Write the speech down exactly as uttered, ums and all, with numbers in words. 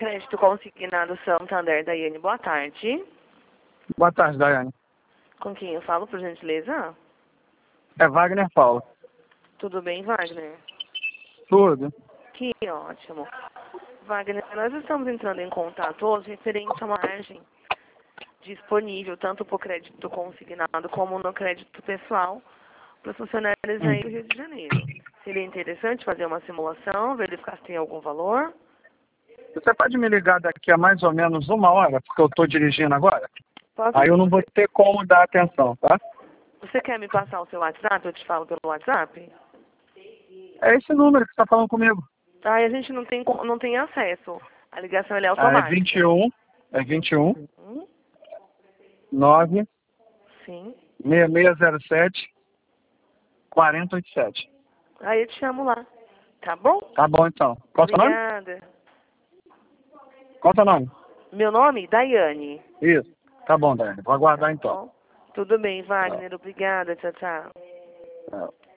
Crédito Consignado Santander, Daiane, boa tarde. Boa tarde, Daiane. Com quem eu falo, por gentileza? É Wagner Paulo. Tudo bem, Wagner? Tudo. Que ótimo. Wagner, nós estamos entrando em contato hoje referente a uma margem disponível tanto para o crédito consignado como no crédito pessoal para os funcionários Hum. aí do Rio de Janeiro. Seria interessante fazer uma simulação, verificar se tem algum valor? Você pode me ligar daqui a mais ou menos uma hora, porque eu estou dirigindo agora? Posso Aí eu sim. não vou ter como dar atenção, tá? Você quer me passar o seu WhatsApp? Eu te falo pelo WhatsApp? É esse número que você está falando comigo. Ah, e a gente não tem, co- não tem acesso. A ligação ela é Ah, é automática. vinte e um, é vinte e um, Hum, nove, sim. seis seis zero sete, quatro zero oito sete. Aí eu te chamo lá. Tá bom? Tá bom, então. Qual é o seu nome? Obrigada. Qual é o seu nome? Meu nome? Daiane. Isso. Tá bom, Daiane. Vou aguardar, Tá então. bom? Tudo bem, Wagner. Obrigada. Tchau, tchau. Tchau.